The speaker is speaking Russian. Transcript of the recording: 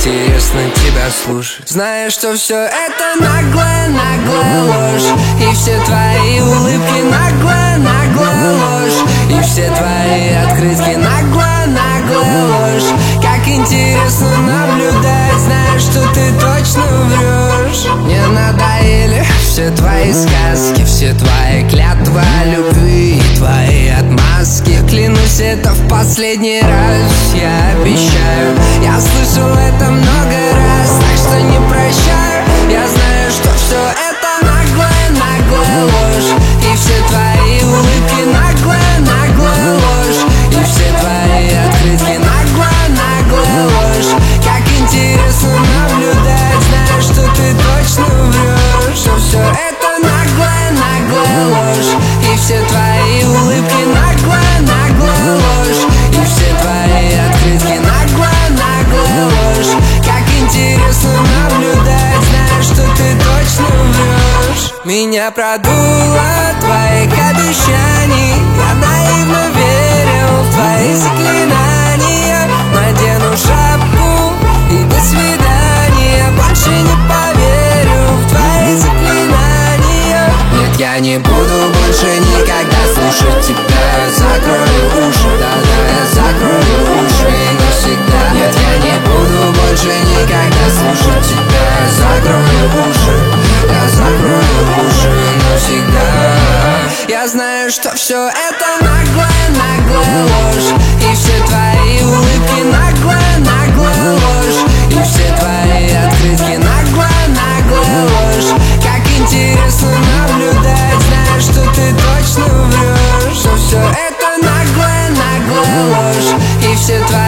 интересно тебя слушать. Знаешь, что все это наглая ложь, и все твои улыбки наглая ложь, и все твои открытки наглая ложь. Как интересно наблюдать, знаешь, что ты точно врешь. Мне надоели все твои сказки, все твои клятвы любви и твои отмазки. Клянусь, это в последний раз, я обещаю. Я слышал это много раз, так что не прощаю. Я знаю, что все это наглая ложь, и все твои улыбки наглая ложь, и все твои открытки наглая ложь. Как интересно наблюдать, знаешь, что ты точно врешь. Что все это наглая ложь, и все твои улыбки наглая ложь, и все твои открытки наглая ложь. Как интересно наблюдать, знаешь, что ты точно врешь. Меня продуло от твоих обещаний, я наивно верил в твои заклинания. Надену шапку и до свидания, больше не поверю в твои заклинания. Нет, я не буду больше никогда слушать тебя. Закрою уши, да-да, я закрою уши навсегда. Нет, я не буду больше никогда слушать тебя. Закрою уши, я закрою уши навсегда. Я знаю, что все это наглая ложь, и все твои улыбки наглая ложь, и все твои открытки наглая ложь. Как интересно наблюдать, знаешь, что ты точно врешь. Что все это наглая ложь, и все твои